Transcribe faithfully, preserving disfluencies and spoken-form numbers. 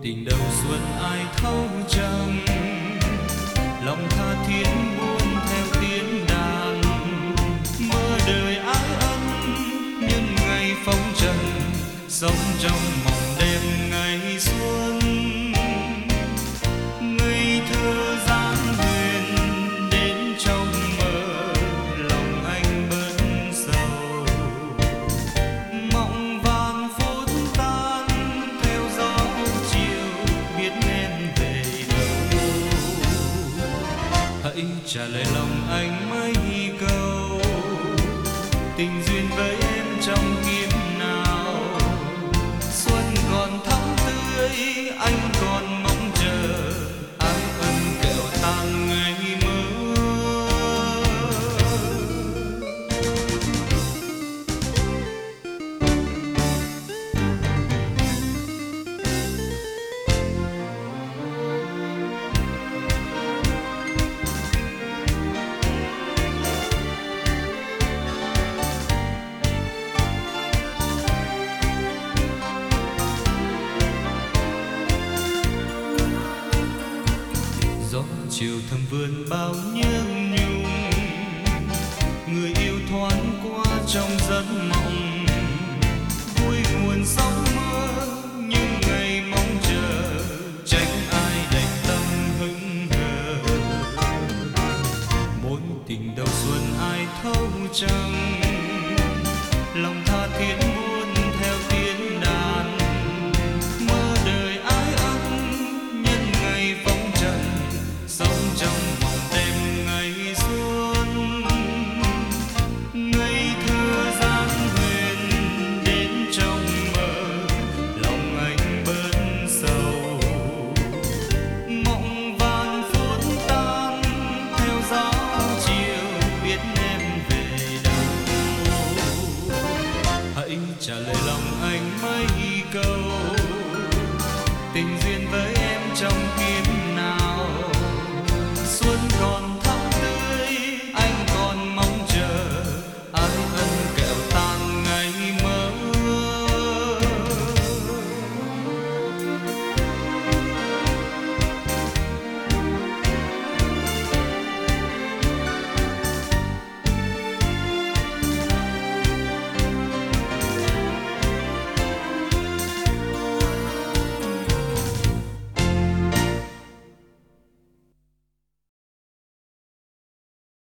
tình đầu xuân ai thấu chẳng, lòng tha thiết buồn theo tiếng đàn. Mơ đời ái ân nhân ngày phong trần, sống trong mộng đêm ngày xuân. Ngây thơ gian huyền đến trong mơ, lòng anh bớt sầu. Mộng vàng phút tan theo gió chiều, biết em về đâu. Hãy trả lời lòng anh mấy câu, tình duyên với em trong kiếp nào. Xuân còn thắm tươi, anh còn mong chờ, ái ân kẹo tan ngày mơ. Gió chiều thầm vườn bao nhớ nhung, người yêu thoáng qua trong giấc mộng. Vui nguồn sóng mơ những ngày mong chờ, tránh ai đành tâm hững hờ. Mối tình đầu xuân ai thấu chẳng, lòng tha thiết buồn theo tiếng đàn. Mơ đời ái ân nhân ngày phong trần, sống trong mộng đêm ngày xuân. Ngây thơ gian huyền đến trong mơ, lòng anh bớt sầu. Mộng vàng phút tan theo gió chiều, biết em về đâu. Hãy trả lời lòng anh mấy câu, tình duyên với